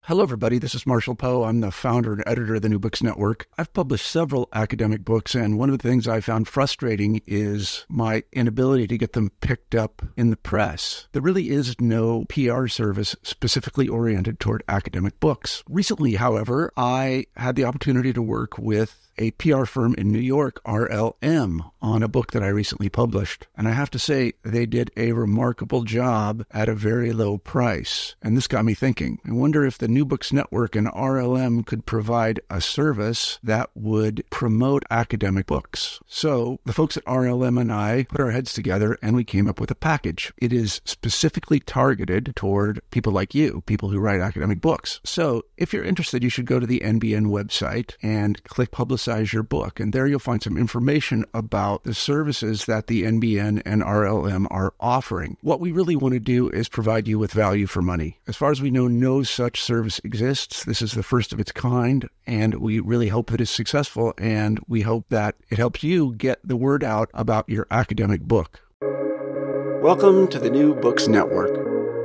Hello, everybody. This is Marshall Poe. I'm the founder and editor of the New Books Network. I've published several academic books, and one of the things I found frustrating is my inability to get them picked up in the press. There really is no PR service specifically oriented toward academic books. Recently, however, I had the opportunity to work with a PR firm in New York, RLM, on a book that I recently published. And I have to say, they did a remarkable job at a very low price. And this got me thinking. I wonder if the New Books Network and RLM could provide a service that would promote academic books. So the folks at RLM and I put our heads together and we came up with a package. It is specifically targeted toward people like you, people who write academic books. So if you're interested, you should go to the NBN website and click Publicize Your Book. And there you'll find some information about the services that the NBN and RLM are offering. What we really want to do is provide you with value for money. As far as we know, no such service exists. This is the first of its kind, and we really hope that it's successful, and we hope that it helps you get the word out about your academic book. Welcome to the New Books Network.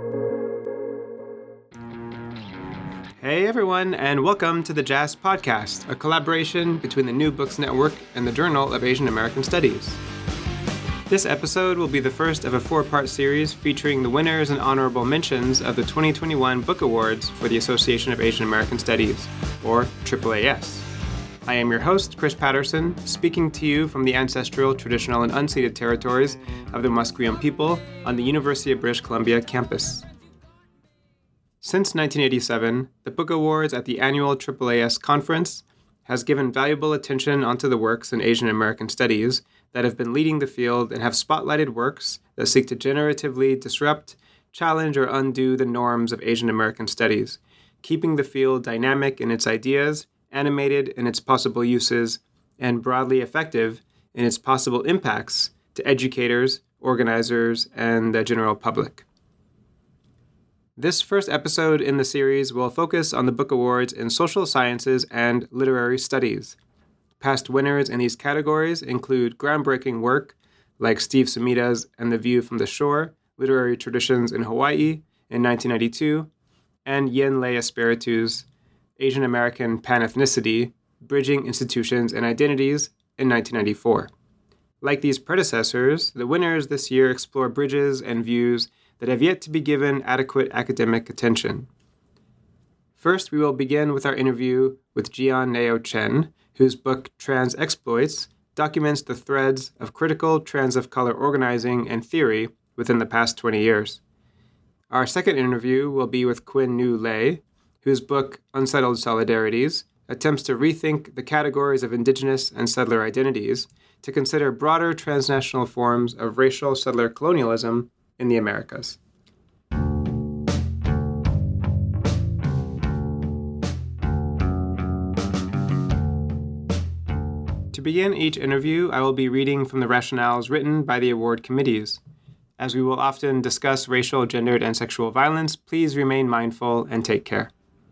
Hey everyone, and welcome to the JAS Podcast, a collaboration between the New Books Network and the Journal of Asian American Studies. This episode will be the first of a 4-part series featuring the winners and honorable mentions of the 2021 Book Awards for the Association of Asian American Studies, or AAAS. I am your host, Chris Patterson, speaking to you from the ancestral, traditional, and unceded territories of the Musqueam people on the University of British Columbia campus. Since 1987, the Book Awards at the annual AAAS conference has given valuable attention onto the works in Asian American studies that have been leading the field and have spotlighted works that seek to generatively disrupt, challenge, or undo the norms of Asian American studies, keeping the field dynamic in its ideas, animated in its possible uses, and broadly effective in its possible impacts to educators, organizers, and the general public. This first episode in the series will focus on the Book Awards in social sciences and literary studies. Past winners in these categories include groundbreaking work like Steve Sumita's And the View from the Shore, Literary Traditions in Hawaii in 1992, and Yen Lei Espiritu's Asian American Panethnicity, Bridging Institutions and Identities in 1994. Like these predecessors, the winners this year explore bridges and views that have yet to be given adequate academic attention. First, we will begin with our interview with Jian Neo Chen, whose book Trans Exploits documents the threads of critical trans of color organizing and theory within the past 20 years. Our second interview will be with Quinn New Lei, whose book Unsettled Solidarities attempts to rethink the categories of indigenous and settler identities to consider broader transnational forms of racial settler colonialism in the Americas. To begin each interview, I will be reading from the rationales written by the award committees. As we will often discuss racial, gendered, and sexual violence, please remain mindful and take care.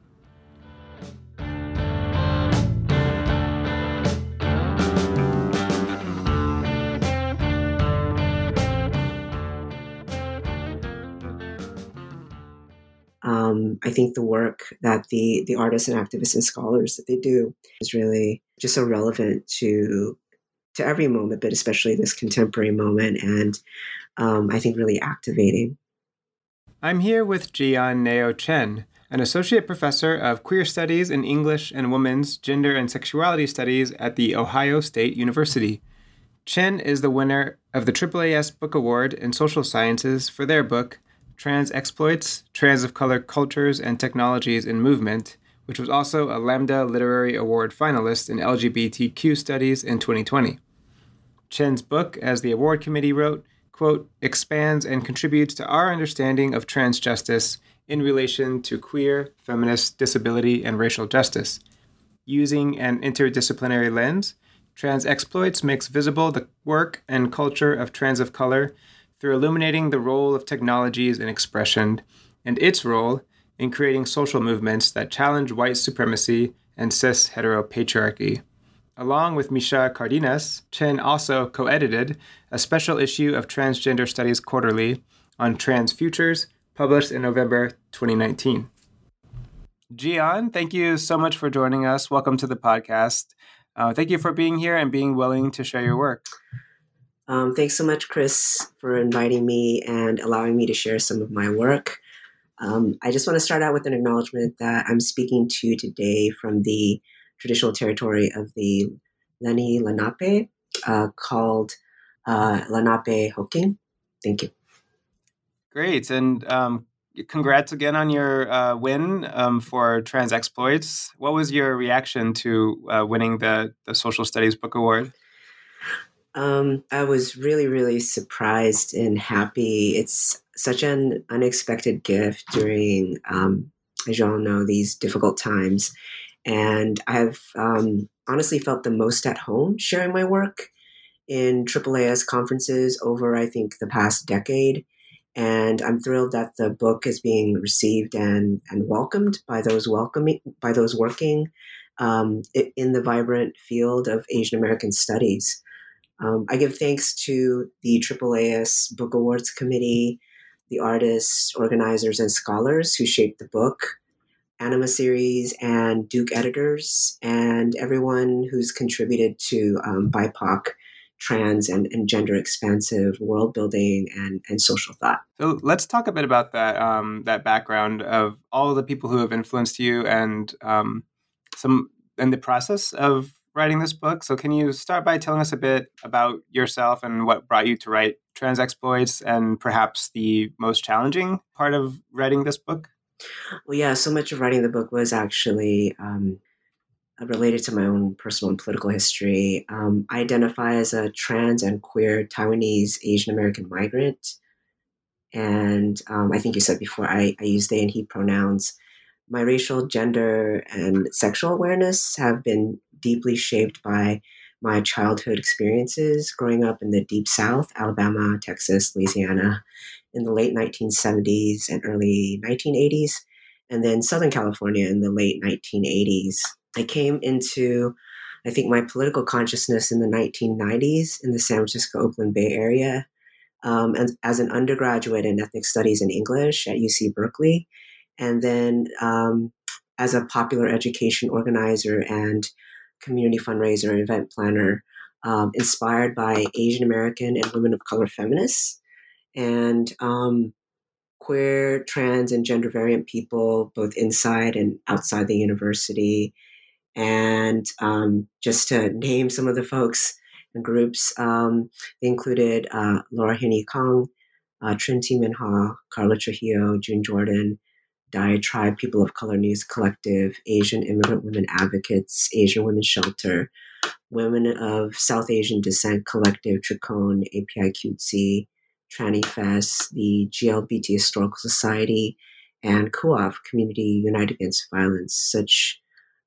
I think the work that the artists and activists and scholars that they do is really just so relevant to every moment, but especially this contemporary moment, and I think really activating. I'm here with Jian Neo Chen, an associate professor of queer studies in English and women's gender and sexuality studies at The Ohio State University. Chen is the winner of the AAAS Book Award in Social Sciences for their book, Trans Exploits, Trans of Color Cultures and Technologies in Movement, which was also a Lambda Literary Award finalist in LGBTQ studies in 2020. Chen's book, as the award committee wrote, quote, expands and contributes to our understanding of trans justice in relation to queer, feminist, disability, and racial justice. Using an interdisciplinary lens, Trans Exploits makes visible the work and culture of trans of color through illuminating the role of technologies in expression and its role in creating social movements that challenge white supremacy and cis heteropatriarchy. Along with Misha Cardenas, Chen also co-edited a special issue of Transgender Studies Quarterly on Trans Futures, published in November 2019. Gian, thank you so much for joining us. Welcome to the podcast. Thank you for being here and being willing to share your work. Thanks so much, Chris, for inviting me and allowing me to share some of my work. I just want to start out with an acknowledgement that I'm speaking to you today from the traditional territory of the Lenni Lenape, called Lenape Hoking. Thank you. Great. And congrats again on your win for Trans Exploits. What was your reaction to winning the Social Studies Book Award? I was really, really surprised and happy. It's such an unexpected gift during, as you all know, these difficult times. And I've honestly felt the most at home sharing my work in AAAS conferences over, I think, the past decade. And I'm thrilled that the book is being received and welcomed by those working in the vibrant field of Asian American studies. I give thanks to the AAAS Book Awards Committee, the artists, organizers, and scholars who shaped the book, Anima Series, and Duke editors, and everyone who's contributed to BIPOC, trans, and gender expansive world building and social thought. So let's talk a bit about that background of all of the people who have influenced you and some in the process of writing this book. So can you start by telling us a bit about yourself and what brought you to write Trans Exploits and perhaps the most challenging part of writing this book? Well, yeah, so much of writing the book was actually related to my own personal and political history. I identify as a trans and queer Taiwanese Asian American migrant. And I think you said before, I use they and he pronouns. My racial, gender, and sexual awareness have been deeply shaped by my childhood experiences growing up in the Deep South, Alabama, Texas, Louisiana, in the late 1970s and early 1980s, and then Southern California in the late 1980s. I came into, I think, my political consciousness in the 1990s in the San Francisco, Oakland Bay Area, and as an undergraduate in ethnic studies and English at UC Berkeley, and then as a popular education organizer and community fundraiser and event planner, inspired by Asian American and women of color feminists and queer, trans, and gender variant people, both inside and outside the university. And just to name some of the folks and groups, they included Laura Haney Kong, Trinity Minha, Carla Trujillo, June Jordan, Diatribe, People of Color News Collective, Asian Immigrant Women Advocates, Asian Women's Shelter, Women of South Asian Descent Collective, Tricone, API Cutesy, Tranny Fest, the GLBT Historical Society, and CUAV, Community United Against Violence, such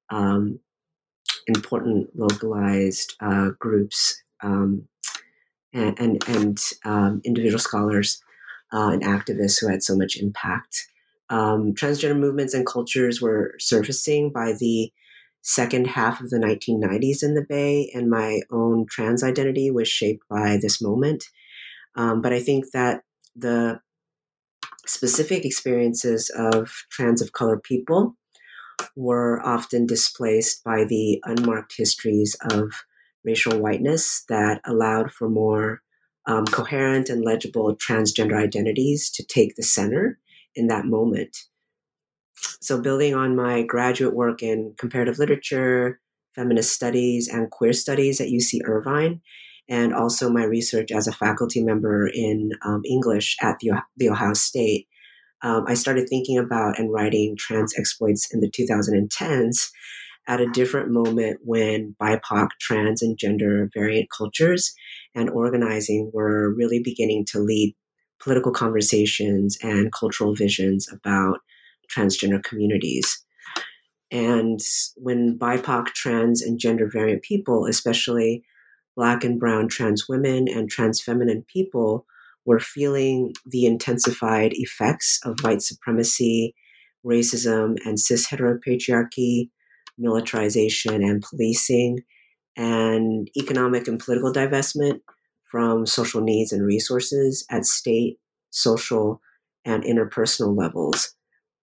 important localized groups and individual scholars and activists who had so much impact. Transgender movements and cultures were surfacing by the second half of the 1990s in the Bay, and my own trans identity was shaped by this moment. But I think that the specific experiences of trans of color people were often displaced by the unmarked histories of racial whiteness that allowed for more coherent and legible transgender identities to take the center in that moment. So, building on my graduate work in comparative literature, feminist studies, and queer studies at UC Irvine, and also my research as a faculty member in English at the Ohio State, I started thinking about and writing Trans Exploits in the 2010s at a different moment when BIPOC, trans, and gender variant cultures and organizing were really beginning to lead political conversations and cultural visions about transgender communities. And when BIPOC, trans, and gender variant people, especially Black and brown trans women and trans feminine people, were feeling the intensified effects of white supremacy, racism, and cis heteropatriarchy, militarization and policing, and economic and political divestment from social needs and resources at state, social, and interpersonal levels.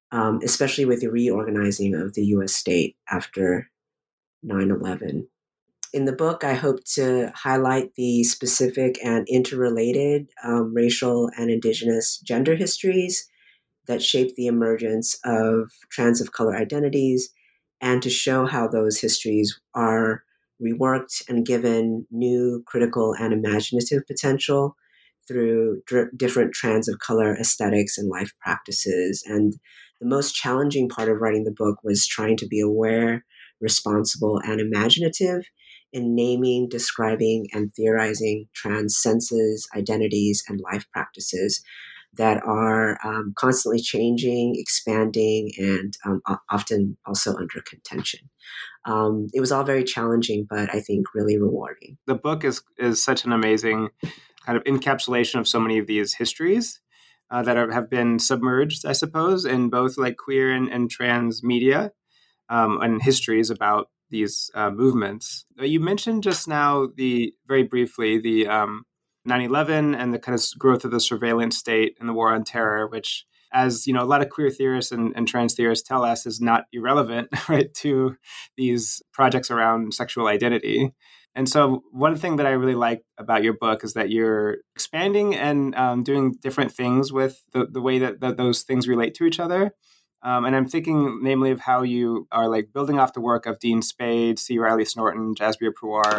especially with the reorganizing of the U.S. state after 9/11. In the book, I hope to highlight the specific and interrelated racial and indigenous gender histories that shaped the emergence of trans of color identities, and to show how those histories are reworked and given new critical and imaginative potential through different trans of color aesthetics and life practices. And the most challenging part of writing the book was trying to be aware, responsible, and imaginative in naming, describing, and theorizing trans senses, identities, and life practices that are constantly changing, expanding, and often also under contention. It was all very challenging, but I think really rewarding. The book is such an amazing kind of encapsulation of so many of these histories that have been submerged, I suppose, in both like queer and trans media and histories about these movements. You mentioned just now very briefly the 9/11 and the kind of growth of the surveillance state and the war on terror, which, as you know, a lot of queer theorists and trans theorists tell us, is not irrelevant, right, to these projects around sexual identity. And so one thing that I really like about your book is that you're expanding and doing different things with the way that those things relate to each other. And I'm thinking namely of how you are like building off the work of Dean Spade, C. Riley Snorton, Jasbir Puar,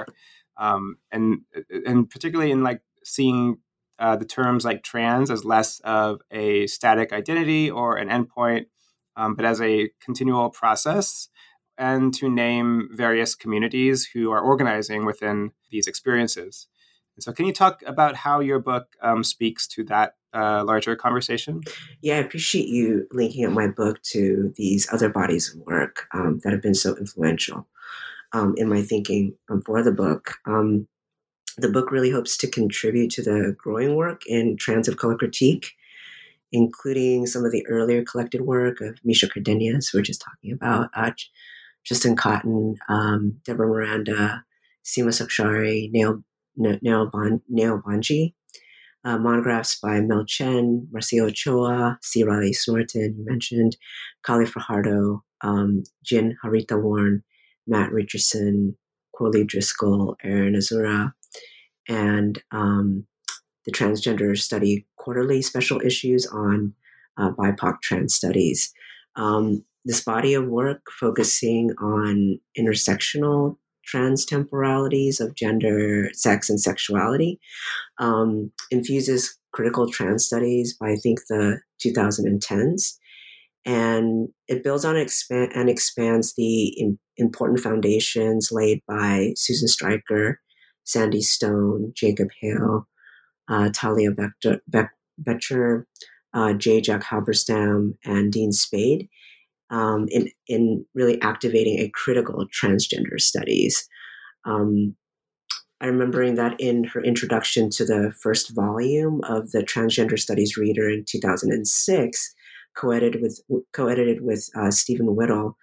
and particularly in like seeing the terms like trans as less of a static identity or an endpoint, but as a continual process, and to name various communities who are organizing within these experiences. And so can you talk about how your book speaks to that larger conversation? Yeah, I appreciate you linking up my book to these other bodies of work that have been so influential in my thinking for the book. The book really hopes to contribute to the growing work in trans of color critique, including some of the earlier collected work of Misha Cardenas, who we're just talking about, Justin Cotton, Deborah Miranda, Seema Sakshari, Neo Banji, monographs by Mel Chen, Marcio Ochoa, C. Riley Snorton, you mentioned, Kali Fajardo, Jin Harita Warren, Matt Richardson, Quoli Driscoll, Aaron Azura, and the Transgender Study Quarterly special issues on BIPOC trans studies. This body of work focusing on intersectional trans temporalities of gender, sex, and sexuality infuses critical trans studies by, I think, the 2010s. And it builds on and expands the important foundations laid by Susan Stryker, Sandy Stone, Jacob Hale, Talia Becher, J. Jack Halberstam, and Dean Spade in really activating a critical transgender studies. I'm remembering that in her introduction to the first volume of the Transgender Studies Reader in 2006, co-edited with Stephen Whittle,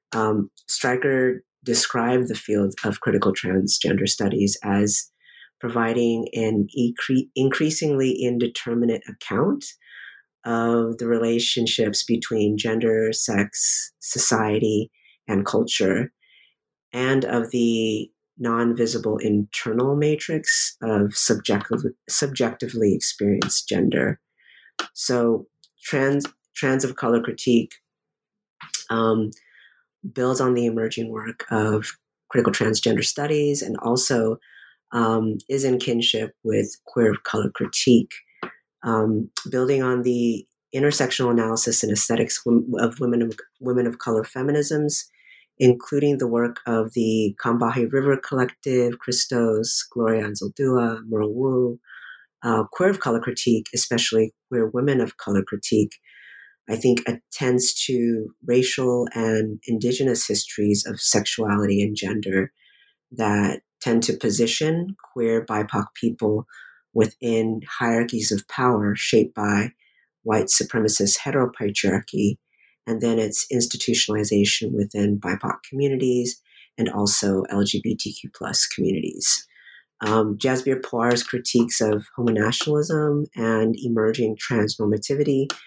Stryker described the field of critical transgender studies as providing an increasingly indeterminate account of the relationships between gender, sex, society, and culture, and of the non-visible internal matrix of subjectively experienced gender. So trans of color critique builds on the emerging work of critical transgender studies and also is in kinship with queer of color critique, building on the intersectional analysis and aesthetics of women of color feminisms, including the work of the Kambahi River Collective, Christos, Gloria Anzaldúa, Merle Wu, queer of color critique, especially queer women of color critique, I think attends to racial and indigenous histories of sexuality and gender that tend to position queer BIPOC people within hierarchies of power shaped by white supremacist heteropatriarchy, and then its institutionalization within BIPOC communities and also LGBTQ plus communities. Jasbir Puar's critiques of homonationalism and emerging transnormativity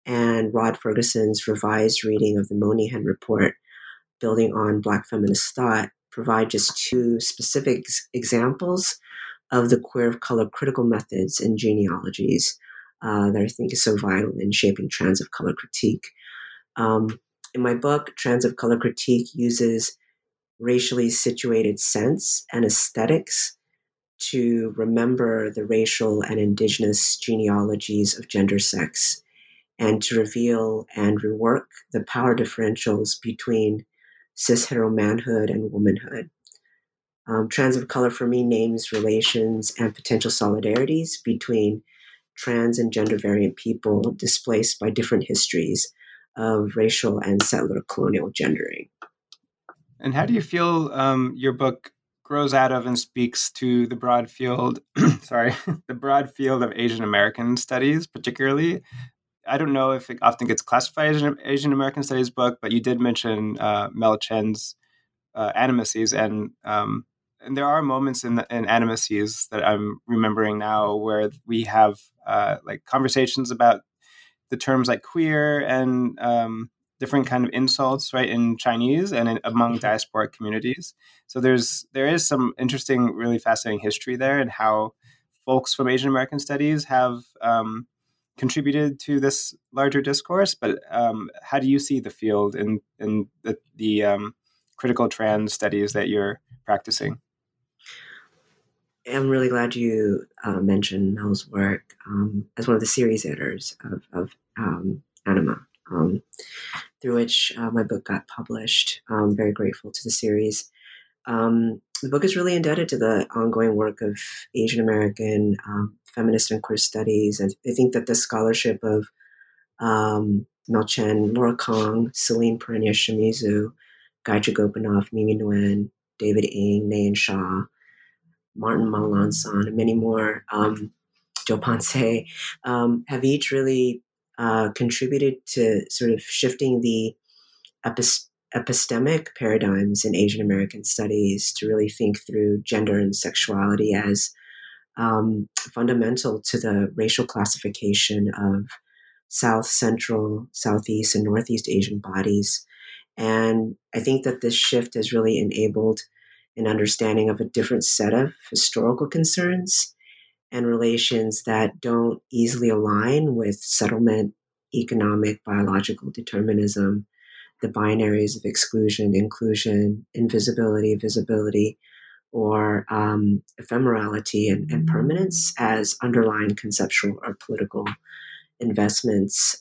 and Rod Ferguson's revised reading of the Moynihan Report, building on Black feminist thought, provide just two specific examples of the queer of color critical methods and genealogies that I think is so vital in shaping trans of color critique. In my book, Trans of Color Critique uses racially situated sense and aesthetics to remember the racial and indigenous genealogies of gender sex and to reveal and rework the power differentials between cis hetero manhood and womanhood. Trans of Color for me names relations and potential solidarities between trans and gender variant people displaced by different histories of racial and settler colonial gendering. And how do you feel your book grows out of and speaks to the broad field, the broad field of Asian American studies, particularly? I don't know if it often gets classified as an Asian American studies book, but you did mention Mel Chen's Animacies, and there are moments in Animacies that I'm remembering now where we have like conversations about the terms like queer and different kind of insults, right, in Chinese and among diasporic communities. So there is some interesting, really fascinating history there, and how folks from Asian American studies have contributed to this larger discourse. But how do you see the field in the critical trans studies that you're practicing? I'm really glad you mentioned Mel's work as one of the series editors of Anima, through which my book got published. I'm very grateful to the series. The book is really indebted to the ongoing work of Asian American feminist and queer studies. And I think that the scholarship of Mel Chen, Laura Kong, Celine Perenya-Shimizu, Gaija Gopinath, Mimi Nguyen, David Ng, Nayan Shah, Martin Manglanson, and many more, Joe Ponce, have each really contributed to sort of shifting the epistemic paradigms in Asian American studies to really think through gender and sexuality as fundamental to the racial classification of South, Central, Southeast, and Northeast Asian bodies. And I think that this shift has really enabled an understanding of a different set of historical concerns and relations that don't easily align with settlement, economic, biological determinism, the binaries of exclusion, inclusion, invisibility, visibility, or ephemerality and permanence as underlying conceptual or political investments.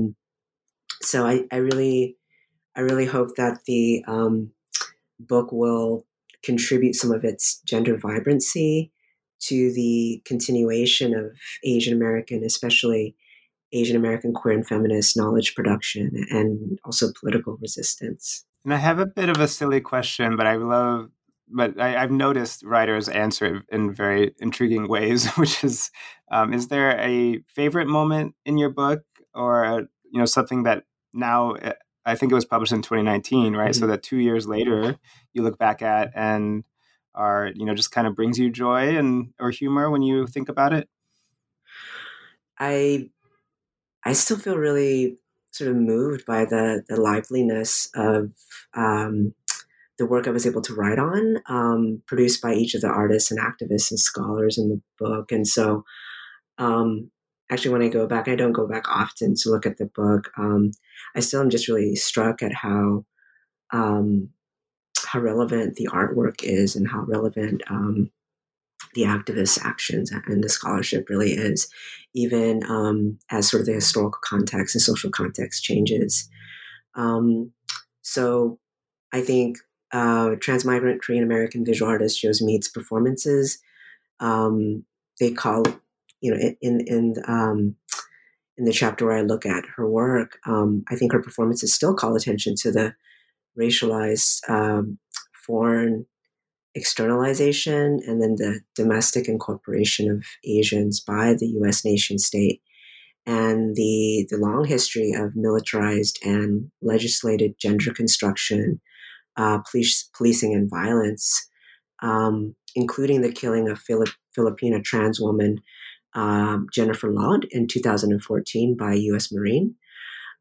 So I really hope that the book will contribute some of its gender vibrancy to the continuation of Asian American, especially Asian American queer and feminist knowledge production and also political resistance. And I have a bit of a silly question, but I've noticed writers answer it in very intriguing ways, which is there a favorite moment in your book, or something that now, I think it was published in 2019, right? Mm-hmm. So that 2 years later, you look back at and are, just kind of brings you joy or humor when you think about it? I still feel really sort of moved by the liveliness of the work I was able to write on, produced by each of the artists and activists and scholars in the book. And so actually, when I go back, I don't go back often to look at the book. I still am just really struck at how relevant the artwork is and how relevant the activists' actions and the scholarship really is, even as sort of the historical context and social context changes. So I think transmigrant Korean American visual artist Josie Mead's performances, they call, in the chapter where I look at her work, I think her performances still call attention to the racialized foreign externalization and then the domestic incorporation of Asians by the U.S. nation state, and the long history of militarized and legislated gender construction, policing and violence, including the killing of Filipina trans woman Jennifer Laud in 2014 by a U.S. Marine,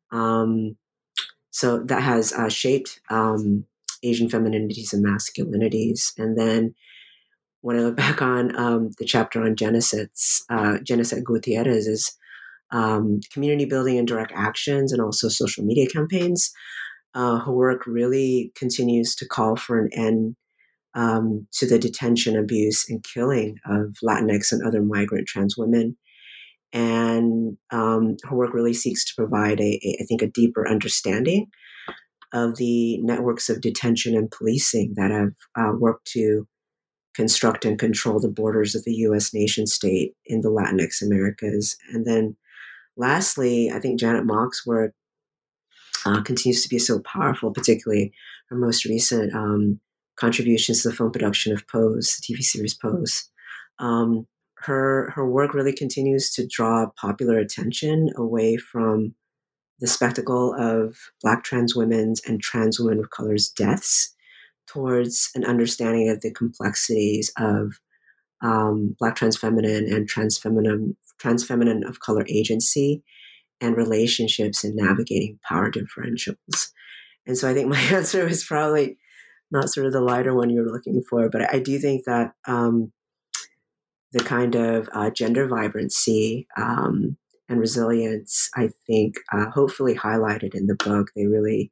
So that has shaped Asian femininities and masculinities. And then when I look back on the chapter on Geneset Gutierrez is community building and direct actions and also social media campaigns. Her work really continues to call for an end to the detention, abuse, and killing of Latinx and other migrant trans women. And her work really seeks to provide, I think, a deeper understanding of the networks of detention and policing that have worked to construct and control the borders of the U.S. nation state in the Latinx Americas. And then lastly, I think Janet Mock's work continues to be so powerful, particularly her most recent contributions to the film production of Pose, the TV series Pose. Her work really continues to draw popular attention away from the spectacle of Black trans women's and trans women of color's deaths towards an understanding of the complexities of Black trans feminine and trans feminine of color agency and relationships in navigating power differentials. And so I think my answer is probably not sort of the lighter one you're looking for, but I do think that the kind of gender vibrancy and resilience, I think, hopefully highlighted in the book, they really,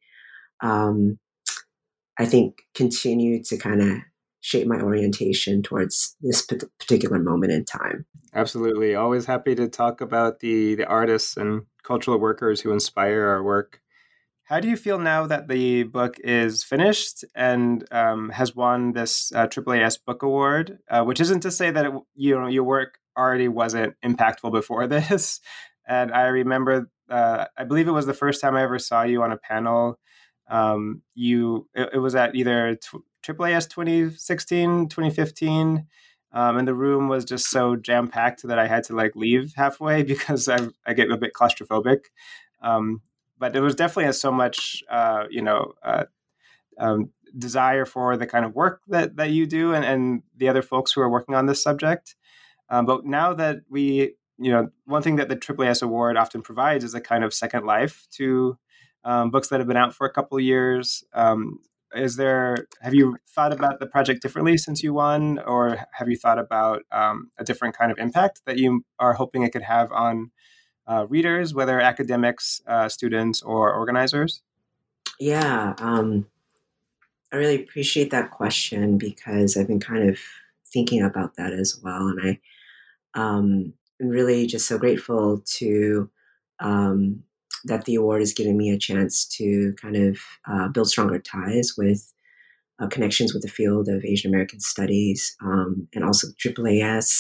I think, continue to kind of shape my orientation towards this particular moment in time. Absolutely. Always happy to talk about the artists and cultural workers who inspire our work. How do you feel now that the book is finished and has won this AAAS Book Award, which isn't to say that your work already wasn't impactful before this. And I remember, I believe it was the first time I ever saw you on a panel. It was at either AAAS 2016, 2015. And the room was just so jam-packed that I had to leave halfway because I get a bit claustrophobic. But there was definitely so much, desire for the kind of work that you do and the other folks who are working on this subject. But now that one thing that the AAAS Award often provides is a kind of second life to books that have been out for a couple of years. Have you thought about the project differently since you won, or have you thought about a different kind of impact that you are hoping it could have on readers, whether academics, students, or organizers? Yeah, I really appreciate that question because I've been kind of thinking about that as well. And I am really just so grateful to that the award is giving me a chance to kind of build stronger ties with connections with the field of Asian American studies and also AAAS.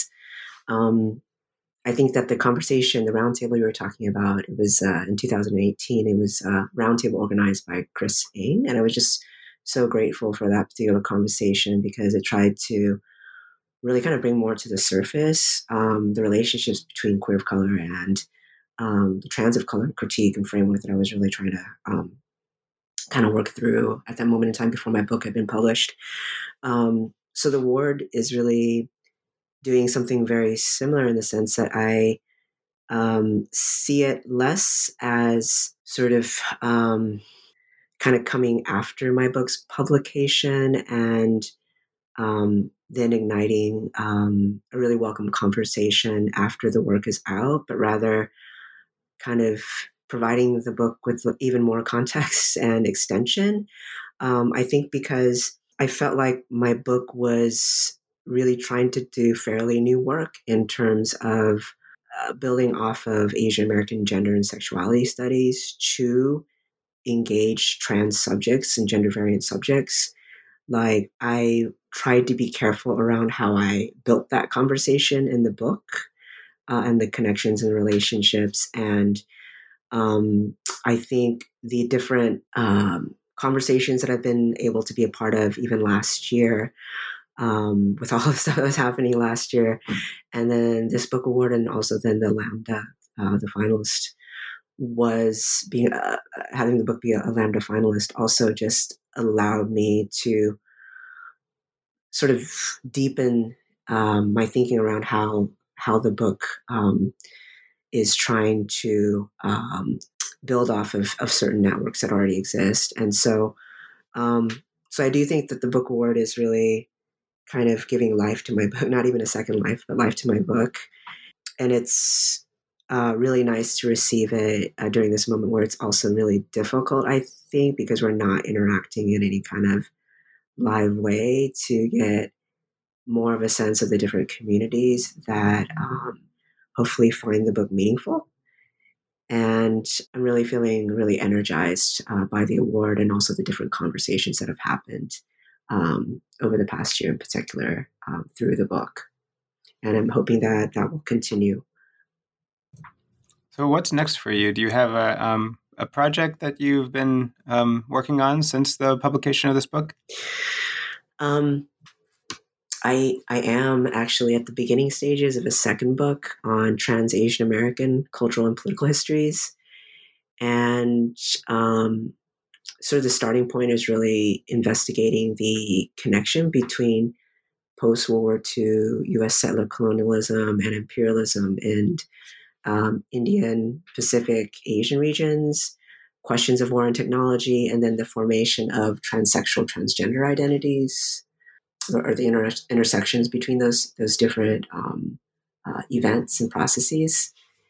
I think that the conversation, the roundtable you were talking about, it was in 2018. It was a roundtable organized by Chris Ng, and I was just so grateful for that particular conversation because it tried to really kind of bring more to the surface the relationships between queer of color and the trans of color critique and framework that I was really trying to kind of work through at that moment in time before my book had been published. So the award is really doing something very similar in the sense that I see it less as sort of kind of coming after my book's publication and then igniting a really welcome conversation after the work is out, but rather kind of providing the book with even more context and extension. I think because I felt like my book was really trying to do fairly new work in terms of building off of Asian American gender and sexuality studies to engage trans subjects and gender variant subjects. Like, I tried to be careful around how I built that conversation in the book and the connections and relationships. And I think the different conversations that I've been able to be a part of even last year with all the stuff that was happening last year, and then this book award and also then the Lambda, the finalist, was being having the book be a Lambda finalist also just allowed me to sort of deepen my thinking around how the book is trying to build off of certain networks that already exist. And so I do think that the book award is really kind of giving life to my book, not even a second life, but life to my book. And it's really nice to receive it during this moment where it's also really difficult, I think, because we're not interacting in any kind of live way, to get more of a sense of the different communities that hopefully find the book meaningful. And I'm really feeling really energized by the award, and also the different conversations that have happened over the past year in particular through the book. And I'm hoping that that will continue. So what's next for you? Do you have a project that you've been working on since the publication of this book? I am actually at the beginning stages of a second book on trans Asian American cultural and political histories. And sort of the starting point is really investigating the connection between post-World War II U.S. settler colonialism and imperialism in Indian, Pacific, Asian regions, questions of war and technology, and then the formation of transsexual, transgender identities, or the intersections between those different events and processes.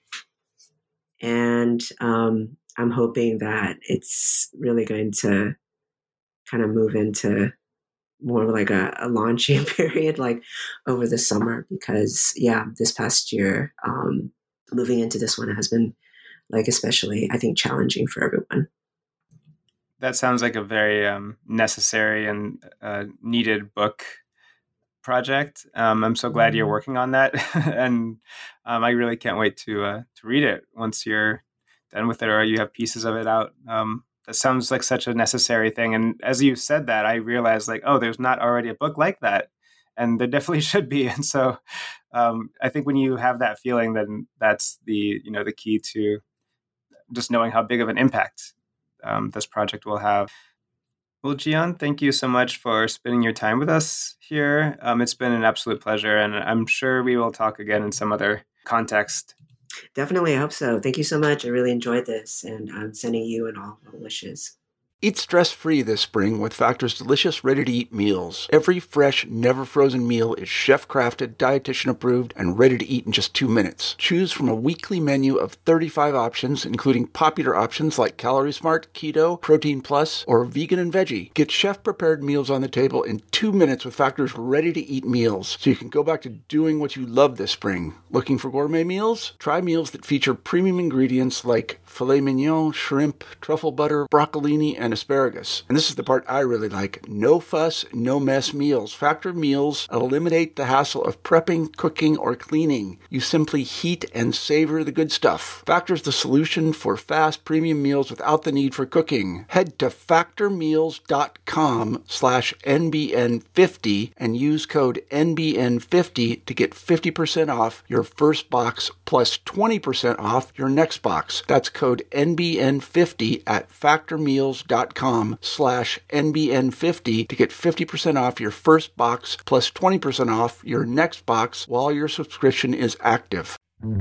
And I'm hoping that it's really going to kind of move into more like a launching period, like over the summer, because this past year, moving into this one has been like especially, I think, challenging for everyone. That sounds like a very necessary and needed book project. I'm so glad you're working on that, and I really can't wait to read it once you're done with it, or you have pieces of it out. That sounds like such a necessary thing. And as you said that, I realized there's not already a book like that, and there definitely should be. And so I think when you have that feeling, then that's the key to just knowing how big of an impact this project will have. Well, Ji-Yeon, thank you so much for spending your time with us here. It's been an absolute pleasure, and I'm sure we will talk again in some other context. Definitely, I hope so. Thank you so much. I really enjoyed this, and I'm sending you and all wishes. Eat stress-free this spring with Factor's delicious, ready-to-eat meals. Every fresh, never-frozen meal is chef-crafted, dietitian-approved, and ready to eat in just 2 minutes. Choose from a weekly menu of 35 options, including popular options like Calorie Smart, Keto, Protein Plus, or Vegan and Veggie. Get chef-prepared meals on the table in 2 minutes with Factor's ready-to-eat meals, so you can go back to doing what you love this spring. Looking for gourmet meals? Try meals that feature premium ingredients like filet mignon, shrimp, truffle butter, broccolini, and asparagus. And this is the part I really like. No fuss, no mess meals. Factor meals eliminate the hassle of prepping, cooking, or cleaning. You simply heat and savor the good stuff. Factor's the solution for fast premium meals without the need for cooking. Head to factormeals.com/NBN50 and use code NBN50 to get 50% off your first box plus 20% off your next box. That's code NBN50 at factormeals.com/NBN50 to get 50% off your first box plus 20% off your next box while your subscription is active.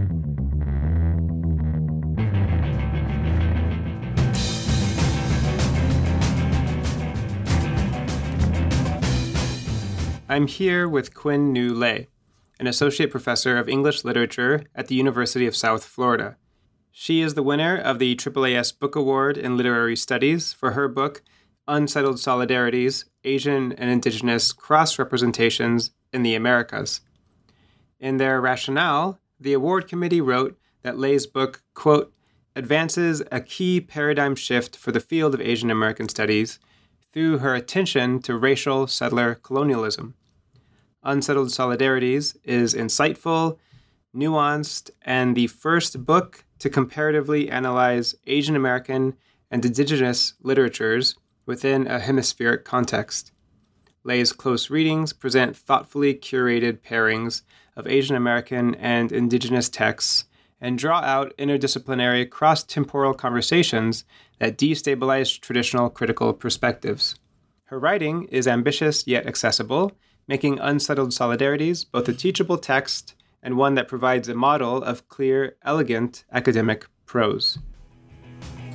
I'm here with Quinn Nhu Le, an associate professor of English literature at the University of South Florida. She is the winner of the AAAS Book Award in Literary Studies for her book, Unsettled Solidarities, Asian and Indigenous Cross-Representations in the Americas. In their rationale, the award committee wrote that Le's book, quote, advances a key paradigm shift for the field of Asian American studies through her attention to racial settler colonialism. Unsettled Solidarities is insightful, nuanced, and the first book to comparatively analyze Asian American and indigenous literatures within a hemispheric context. Le's close readings present thoughtfully curated pairings of Asian American and indigenous texts and draw out interdisciplinary cross-temporal conversations that destabilize traditional critical perspectives. Her writing is ambitious yet accessible, making Unsettled Solidarities both a teachable text and one that provides a model of clear, elegant academic prose.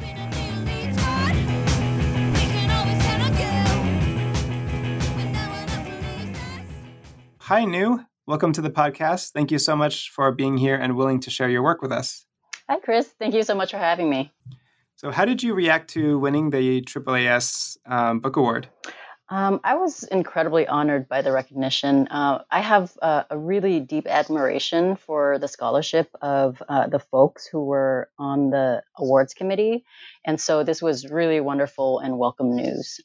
Hi, New. Welcome to the podcast. Thank you so much for being here and willing to share your work with us. Hi, Chris. Thank you so much for having me. So how did you react to winning the AAAS Book Award? I was incredibly honored by the recognition. I have a really deep admiration for the scholarship of the folks who were on the awards committee. And so this was really wonderful and welcome news.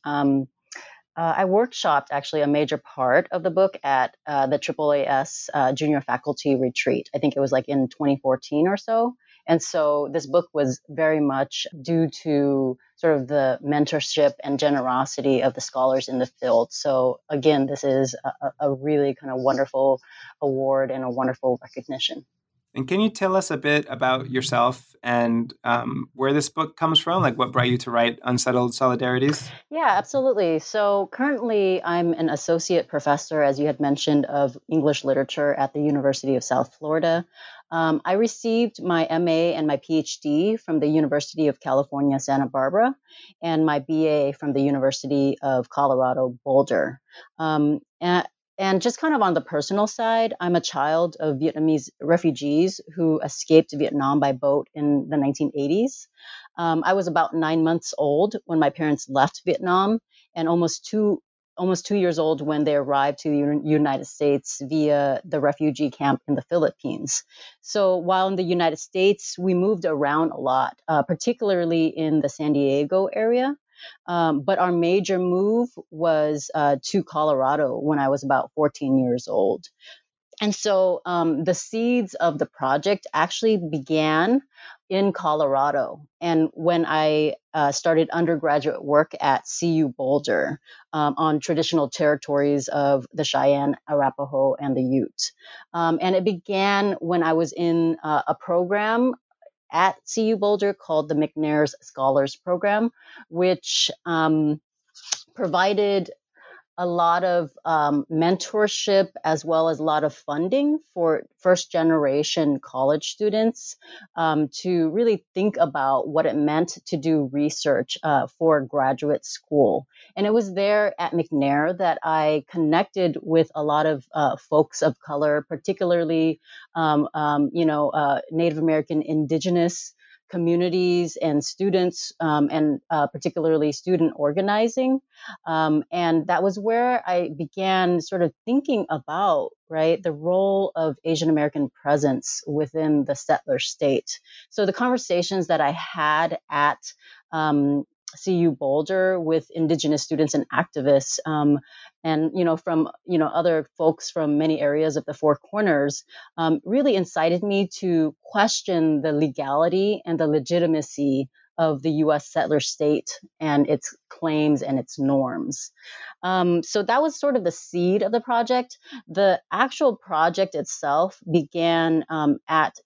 I workshopped actually a major part of the book at the AAAS Junior Faculty Retreat. I think it was like in 2014 or so. And so this book was very much due to sort of the mentorship and generosity of the scholars in the field. So again, this is a really kind of wonderful award and a wonderful recognition. And can you tell us a bit about yourself and where this book comes from? Like what brought you to write Unsettled Solidarities? Yeah, absolutely. So currently, I'm an associate professor, as you had mentioned, of English literature at the University of South Florida. I received my MA and my PhD from the University of California, Santa Barbara, and my BA from the University of Colorado, Boulder. And just kind of on the personal side, I'm a child of Vietnamese refugees who escaped Vietnam by boat in the 1980s. I was about 9 months old when my parents left Vietnam, and almost 2 years old when they arrived to the United States via the refugee camp in the Philippines. So while in the United States, we moved around a lot, particularly in the San Diego area. But our major move was to Colorado when I was about 14 years old. And so the seeds of the project actually began in Colorado. And when I started undergraduate work at CU Boulder on traditional territories of the Cheyenne, Arapaho, and the Ute. And it began when I was in a program at CU Boulder called the McNair's Scholars Program, which provided a lot of mentorship as well as a lot of funding for first generation college students to really think about what it meant to do research for graduate school. And it was there at McNair that I connected with a lot of folks of color, particularly Native American, indigenous communities and students, and particularly student organizing. And that was where I began sort of thinking about, right, the role of Asian American presence within the settler state. So the conversations that I had at CU Boulder with Indigenous students and activists, and from other folks from many areas of the Four Corners, really incited me to question the legality and the legitimacy of the U.S. settler state and its claims and its norms. So that was sort of the seed of the project. The actual project itself began at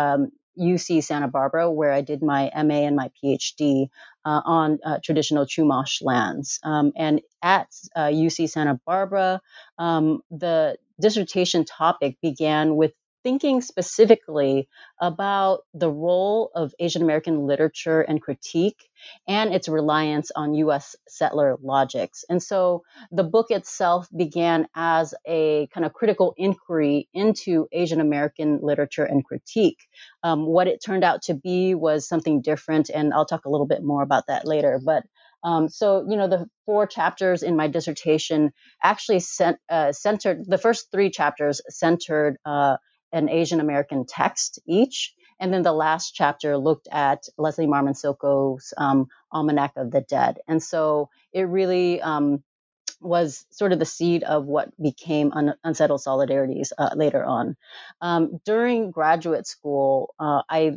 UC Santa Barbara, where I did my MA and my PhD on traditional Chumash lands. And at UC Santa Barbara, the dissertation topic began with thinking specifically about the role of Asian American literature and critique and its reliance on U.S. settler logics. And so the book itself began as a kind of critical inquiry into Asian American literature and critique. What it turned out to be was something different, and I'll talk a little bit more about that later. But the 4 chapters in my dissertation actually centered, the first 3 chapters centered an Asian American text each. And then the last chapter looked at Leslie Marmon Silko's Almanac of the Dead. And so it really was sort of the seed of what became Unsettled Solidarities later on. During graduate school, I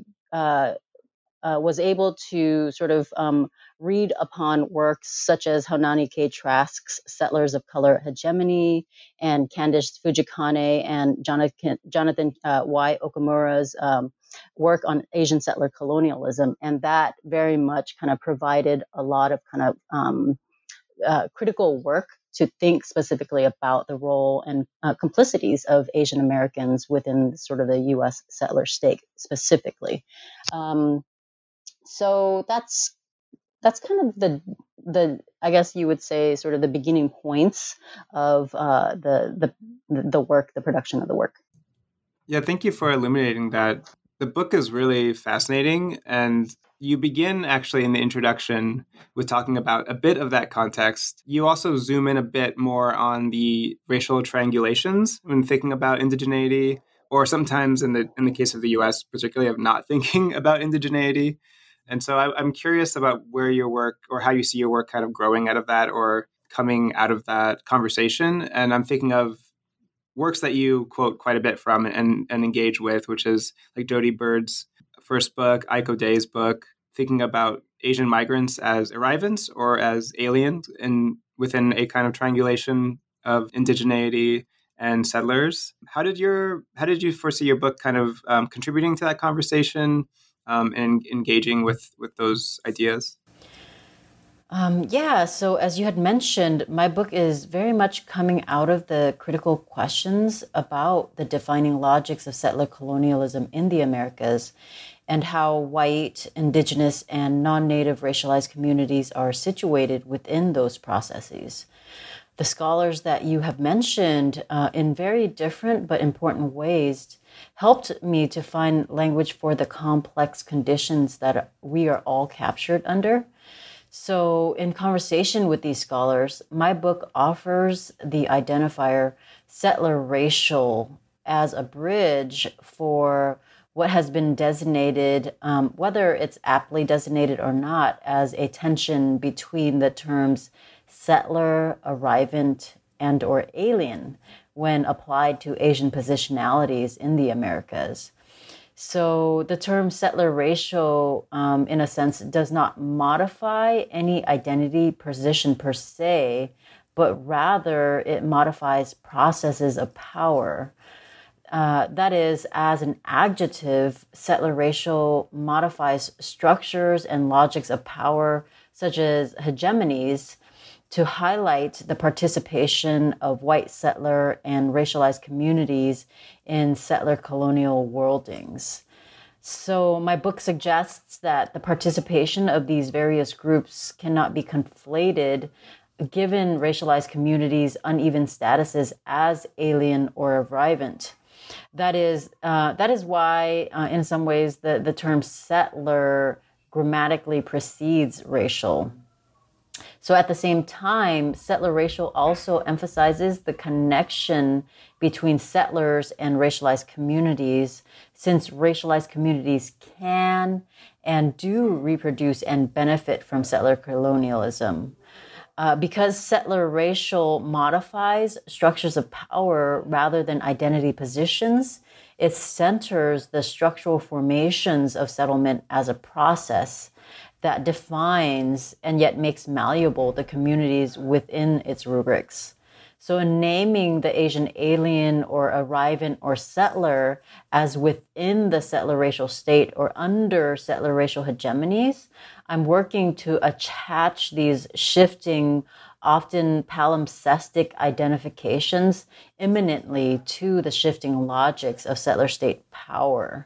was able to sort of read upon works such as Haunani K. Trask's Settlers of Color Hegemony and Candice Fujikane and Jonathan Y. Okamura's work on Asian settler colonialism. And that very much kind of provided a lot of kind of critical work to think specifically about the role and complicities of Asian Americans within sort of the U.S. settler state specifically. So that's That's kind of the I guess you would say sort of the beginning points of the work, the production of the work. Yeah, thank you for illuminating that. The book is really fascinating, and you begin actually in the introduction with talking about a bit of that context. You also zoom in a bit more on the racial triangulations when thinking about indigeneity, or sometimes in the case of the U.S., particularly of not thinking about indigeneity. And so I'm curious about where your work or how you see your work kind of growing out of that or coming out of that conversation. And I'm thinking of works that you quote quite a bit from and engage with, which is like Jody Bird's first book, Aiko Day's book, thinking about Asian migrants as arrivants or as aliens in within a kind of triangulation of indigeneity and settlers. How did you foresee your book kind of contributing to that conversation and engaging with those ideas? Yeah, so as you had mentioned, my book is very much coming out of the critical questions about the defining logics of settler colonialism in the Americas and how white, indigenous, and non-native racialized communities are situated within those processes. The scholars that you have mentioned in very different but important ways helped me to find language for the complex conditions that we are all captured under. So, in conversation with these scholars, my book offers the identifier settler racial as a bridge for what has been designated, whether it's aptly designated or not, as a tension between the terms settler, arrivant, and or alien when applied to Asian positionalities in the Americas. So the term settler racial, in a sense, does not modify any identity position per se, but rather it modifies processes of power. That is, as an adjective, settler racial modifies structures and logics of power, such as hegemonies, to highlight the participation of white settler and racialized communities in settler colonial worldings. So my book suggests that the participation of these various groups cannot be conflated given racialized communities' uneven statuses as alien or arrivant. That is why, in some ways, the term settler grammatically precedes racial. So at the same time, settler racial also emphasizes the connection between settlers and racialized communities, since racialized communities can and do reproduce and benefit from settler colonialism. Because settler racial modifies structures of power rather than identity positions, it centers the structural formations of settlement as a process that defines and yet makes malleable the communities within its rubrics. So in naming the Asian alien or arrivant or settler as within the settler racial state or under settler racial hegemonies, I'm working to attach these shifting, often palimpsestic identifications imminently to the shifting logics of settler state power.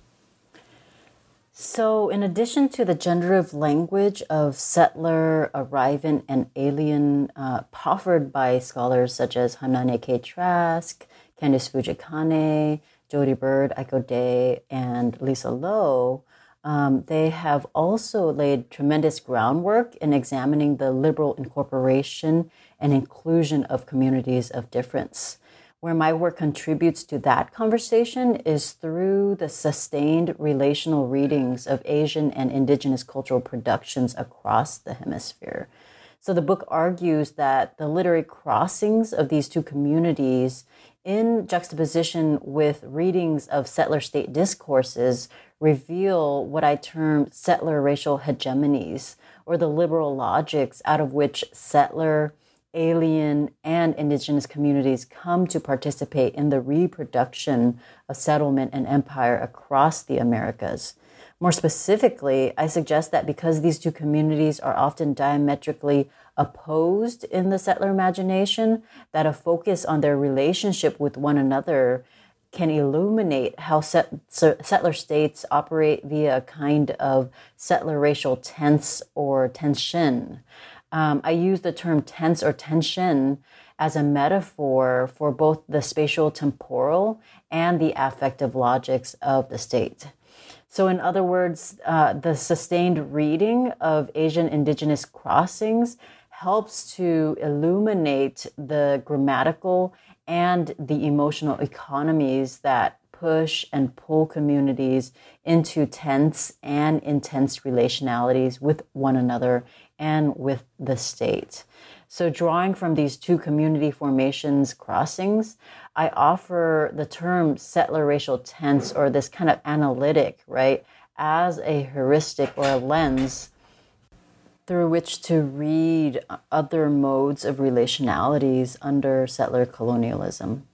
So, in addition to the generative language of settler, arrivant, and alien proffered by scholars such as Hanane K. Trask, Candice Fujikane, Jody Bird, Aiko Day, and Lisa Lowe, they have also laid tremendous groundwork in examining the liberal incorporation and inclusion of communities of difference. Where my work contributes to that conversation is through the sustained relational readings of Asian and indigenous cultural productions across the hemisphere. So the book argues that the literary crossings of these two communities, in juxtaposition with readings of settler state discourses, reveal what I term settler racial hegemonies, or the liberal logics out of which settler, alien, and indigenous communities come to participate in the reproduction of settlement and empire across the Americas. More specifically, I suggest that because these two communities are often diametrically opposed in the settler imagination, that a focus on their relationship with one another can illuminate how settler states operate via a kind of settler racial tense or tension. I use the term tense or tension as a metaphor for both the spatial temporal and the affective logics of the state. So in other words, the sustained reading of Asian indigenous crossings helps to illuminate the grammatical and the emotional economies that push and pull communities into tense and intense relationalities with one another and with the state. So drawing from these two community formations crossings, I offer the term settler racial tense, or this kind of analytic, right, as a heuristic or a lens through which to read other modes of relationalities under settler colonialism.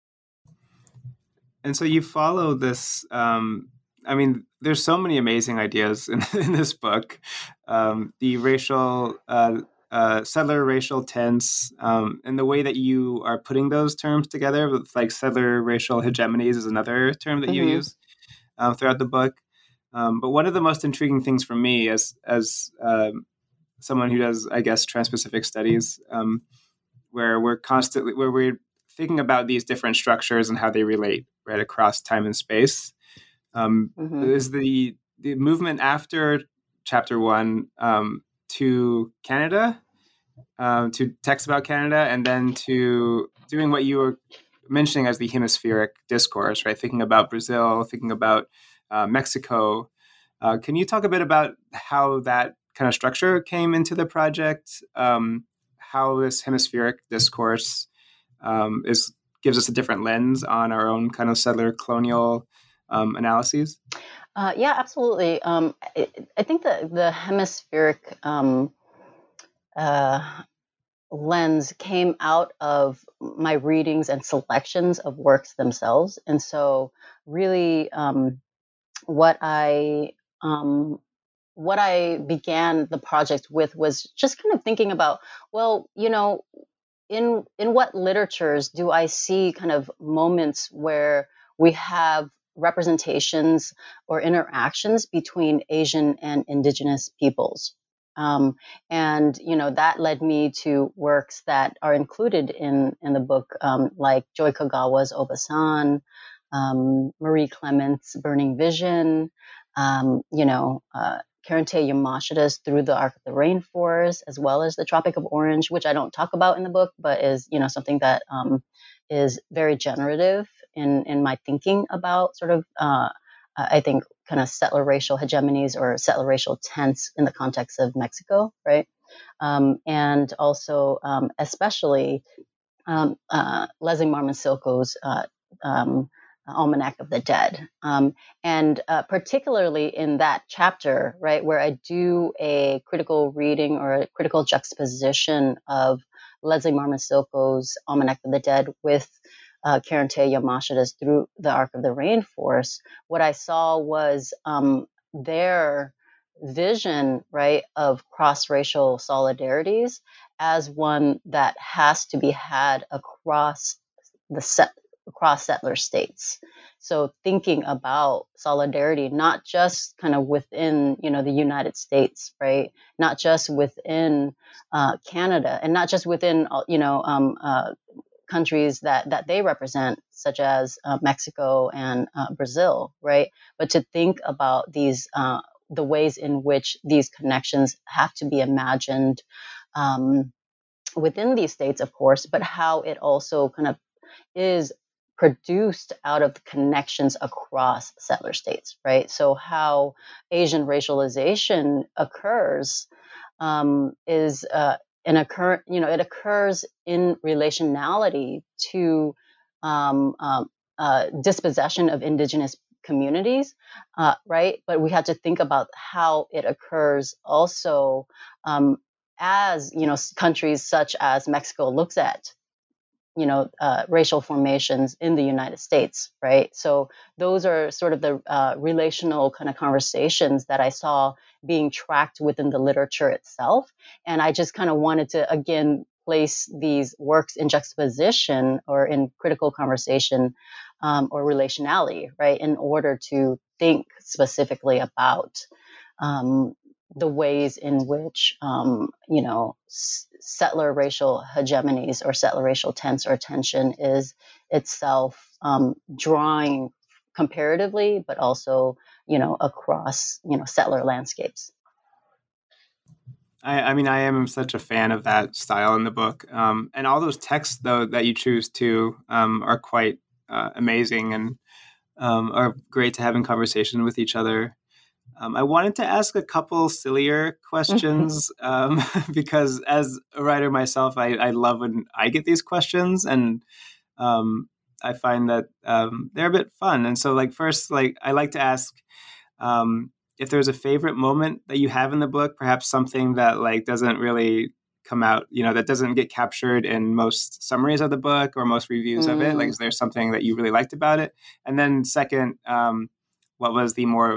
And so you follow this. There's so many amazing ideas in this book. The racial, settler racial tense, and the way that you are putting those terms together, with like settler racial hegemonies is another term that you use throughout the book. But one of the most intriguing things for me, as someone who does, I guess, Trans-Pacific studies, where we're thinking about these different structures and how they relate right across time and space, is the movement after Chapter 1 to Canada, to text about Canada, and then to doing what you were mentioning as the hemispheric discourse, right? Thinking about Brazil, thinking about Mexico. Can you talk a bit about how that kind of structure came into the project, how this hemispheric discourse gives us a different lens on our own kind of settler colonial analyses? Yeah, absolutely. I think that the hemispheric lens came out of my readings and selections of works themselves. And so really what I began the project with was just kind of thinking about, well, in what literatures do I see kind of moments where we have representations or interactions between Asian and indigenous peoples? And that led me to works that are included in the book, like Joy Kogawa's Obasan, Marie Clement's Burning Vision, Karente Yamashita's Through the Arc of the Rainforest, as well as the Tropic of Orange, which I don't talk about in the book, but is something that is very generative in my thinking about sort of I think kind of settler racial hegemonies or settler racial tense in the context of Mexico, right? And also especially Leslie Marmon Silko's Almanac of the Dead. And particularly in that chapter, right, where I do a critical reading or a critical juxtaposition of Leslie Marmon Silko's Almanac of the Dead with Karente Yamashita's Through the Arc of the Rainforest, what I saw was their vision, right, of cross-racial solidarities as one that has to be had across settler states. So thinking about solidarity, not just kind of within, the United States, right? Not just within Canada, and not just within, countries that they represent, such as Mexico and Brazil, right? But to think about these, the ways in which these connections have to be imagined within these states, of course, but how it also kind of is produced out of the connections across settler states, right? So how Asian racialization occurs is it occurs in relationality to dispossession of indigenous communities, right? But we have to think about how it occurs also as countries such as Mexico looks at racial formations in the United States, right? So those are sort of the relational kind of conversations that I saw being tracked within the literature itself. And I just kind of wanted to, again, place these works in juxtaposition or in critical conversation or relationality, right, in order to think specifically about the ways in which, settler racial hegemonies or settler racial tense or tension is itself drawing comparatively, but also, across, settler landscapes. I mean, I am such a fan of that style in the book. And all those texts, though, that you choose to are quite amazing and are great to have in conversation with each other. I wanted to ask a couple sillier questions because as a writer myself, I love when I get these questions, and I find that they're a bit fun. And so, like, first, like, I like to ask if there's a favorite moment that you have in the book, perhaps something that like doesn't really come out, that doesn't get captured in most summaries of the book or most reviews of it. Like, is there something that you really liked about it? And then second, what was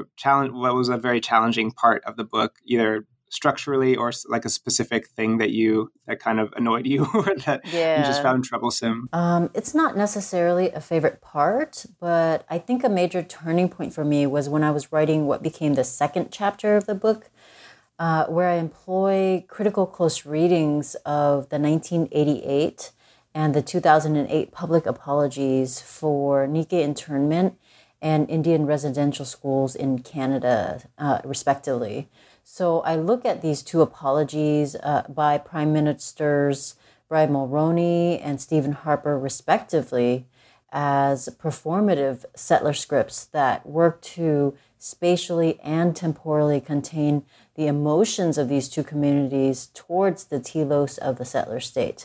a very challenging part of the book, either structurally or like a specific thing that kind of annoyed you or that you just found troublesome? It's not necessarily a favorite part, but I think a major turning point for me was when I was writing what became the second chapter of the book, where I employ critical close readings of the 1988 and the 2008 public apologies for Nikkei internment and Indian residential schools in Canada, respectively. So I look at these two apologies by Prime Ministers Brian Mulroney and Stephen Harper, respectively, as performative settler scripts that work to spatially and temporally contain the emotions of these two communities towards the telos of the settler state.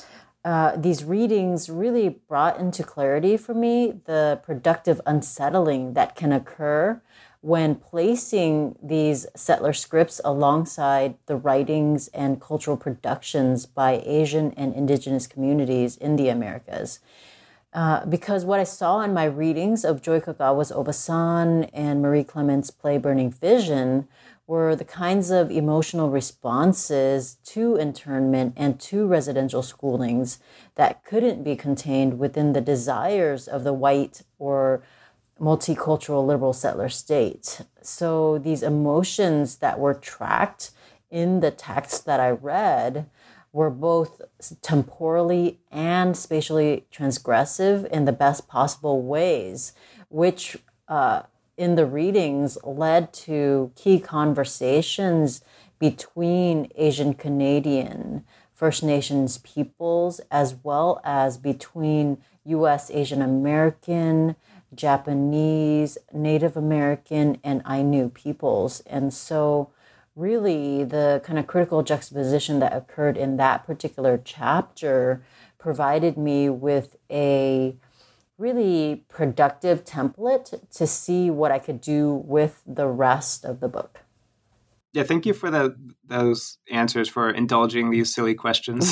These readings really brought into clarity for me the productive unsettling that can occur when placing these settler scripts alongside the writings and cultural productions by Asian and indigenous communities in the Americas. Because what I saw in my readings of Joy Kagawa's Obasan and Marie Clement's play Burning Vision were the kinds of emotional responses to internment and to residential schoolings that couldn't be contained within the desires of the white or multicultural liberal settler state. So these emotions that were tracked in the text that I read were both temporally and spatially transgressive in the best possible ways, which in the readings led to key conversations between Asian Canadian First Nations peoples, as well as between U.S. Asian American, Japanese, Native American, and Ainu peoples. And so really the kind of critical juxtaposition that occurred in that particular chapter provided me with a really productive template to see what I could do with the rest of the book. Yeah, thank you for those answers, for indulging these silly questions.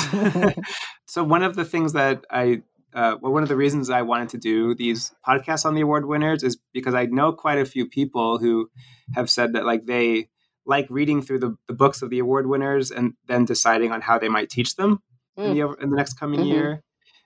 So one of the things that one of the reasons I wanted to do these podcasts on the award winners is because I know quite a few people who have said that like they like reading through the books of the award winners and then deciding on how they might teach them in the next coming year.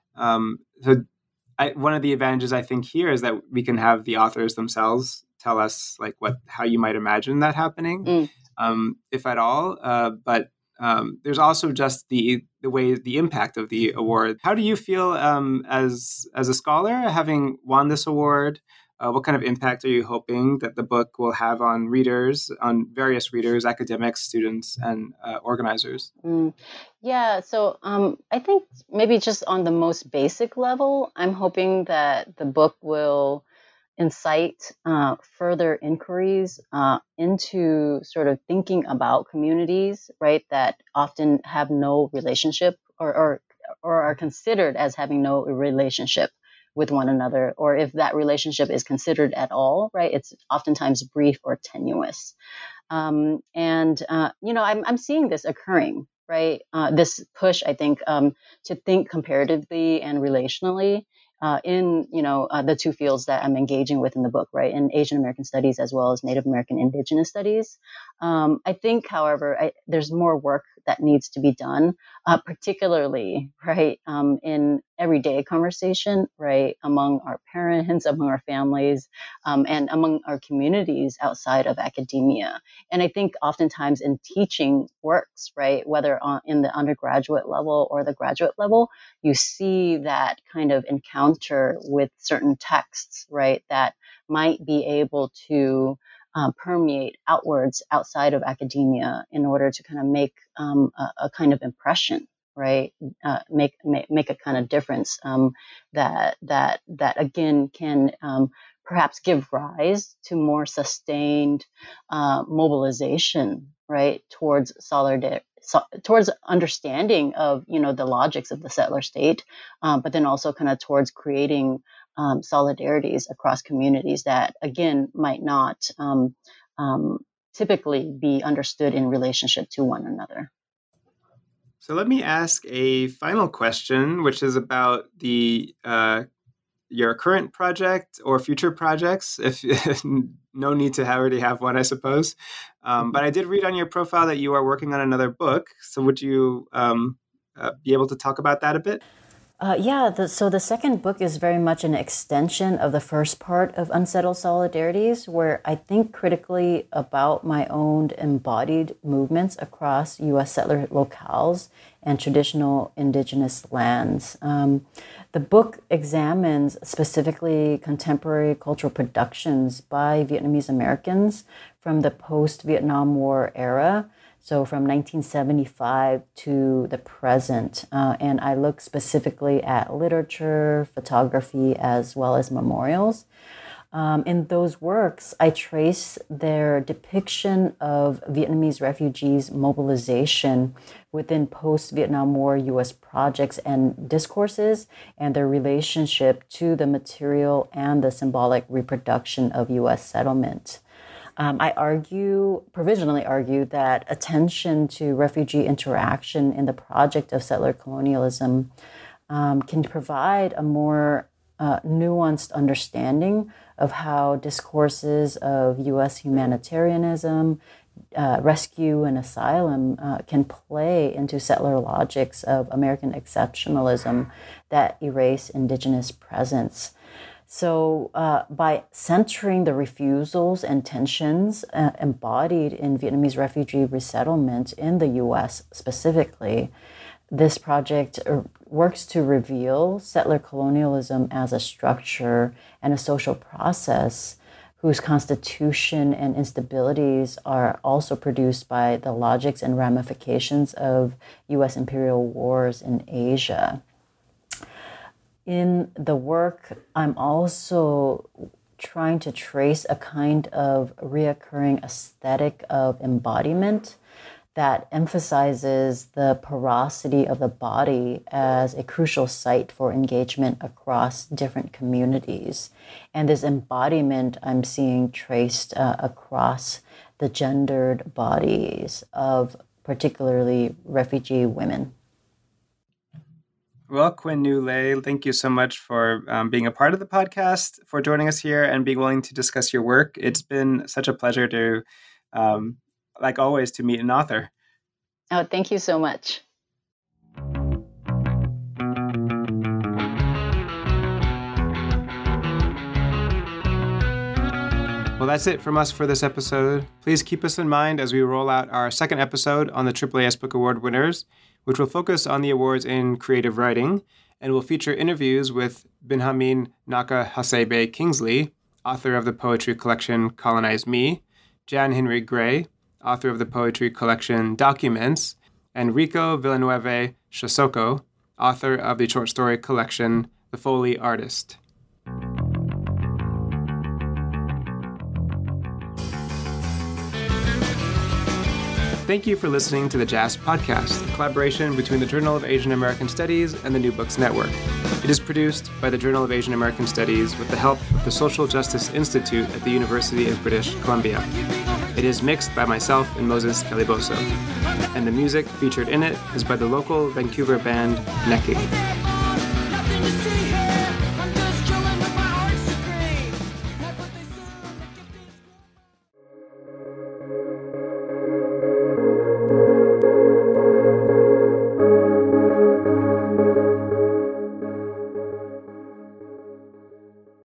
So one of the advantages I think here is that we can have the authors themselves tell us like how you might imagine that happening, if at all. But there's also just the impact of the award. How do you feel as a scholar having won this award? What kind of impact are you hoping that the book will have on readers, on various readers, academics, students, and organizers? Yeah, so I think maybe just on the most basic level, I'm hoping that the book will incite further inquiries into sort of thinking about communities, right, that often have no relationship or are considered as having no relationship with one another, or if that relationship is considered at all, right, it's oftentimes brief or tenuous. I'm seeing this occurring, right? This push, I think, to think comparatively and relationally in the two fields that I'm engaging with in the book, right, in Asian American studies as well as Native American Indigenous studies. I think, however, there's more work that needs to be done, particularly, right, in everyday conversation, right, among our parents, among our families, and among our communities outside of academia. And I think oftentimes in teaching works, right, whether in the undergraduate level or the graduate level, you see that kind of encounter with certain texts, right, that might be able to permeate outwards outside of academia in order to kind of make a kind of impression, right? Make a kind of difference that again can perhaps give rise to more sustained mobilization, right, towards solidarity. Towards understanding of the logics of the settler state, but then also kind of towards creating solidarities across communities that again might not typically be understood in relationship to one another. So let me ask a final question, which is about the your current project or future projects. If no need to already have one, I suppose. But I did read on your profile that you are working on another book. So would you be able to talk about that a bit? So the second book is very much an extension of the first part of Unsettled Solidarities, where I think critically about my own embodied movements across U.S. settler locales and traditional indigenous lands. The book examines specifically contemporary cultural productions by Vietnamese Americans from the post-Vietnam War era, so from 1975 to the present. And I look specifically at literature, photography, as well as memorials. In those works, I trace their depiction of Vietnamese refugees' mobilization within post-Vietnam War U.S. projects and discourses and their relationship to the material and the symbolic reproduction of U.S. settlement. I provisionally argue that attention to refugee interaction in the project of settler colonialism can provide a more nuanced understanding of how discourses of U.S. humanitarianism, rescue, and asylum can play into settler logics of American exceptionalism that erase indigenous presence. So by centering the refusals and tensions embodied in Vietnamese refugee resettlement in the U.S. specifically, this project works to reveal settler colonialism as a structure and a social process whose constitution and instabilities are also produced by the logics and ramifications of U.S. imperial wars in Asia. In the work, I'm also trying to trace a kind of reoccurring aesthetic of embodiment that emphasizes the porosity of the body as a crucial site for engagement across different communities. And this embodiment I'm seeing traced across the gendered bodies of particularly refugee women. Well, Quinn Nhu Le, thank you so much for being a part of the podcast, for joining us here and being willing to discuss your work. It's been such a pleasure to, like always, to meet an author. Oh, thank you so much. Well, that's it from us for this episode. Please keep us in mind as we roll out our second episode on the AAAS Book Award winners, which will focus on the awards in creative writing and will feature interviews with Benjamin Naka Hasebe Kingsley, author of the poetry collection Colonize Me, Jan Henry Gray, author of the poetry collection Documents, and Rico Villanueva Shosoko, author of the short story collection The Foley Artist. Thank you for listening to the JAS Podcast, a collaboration between the Journal of Asian American Studies and the New Books Network. It is produced by the Journal of Asian American Studies with the help of the Social Justice Institute at the University of British Columbia. It is mixed by myself and Moses Caliboso, and the music featured in it is by the local Vancouver band Necking.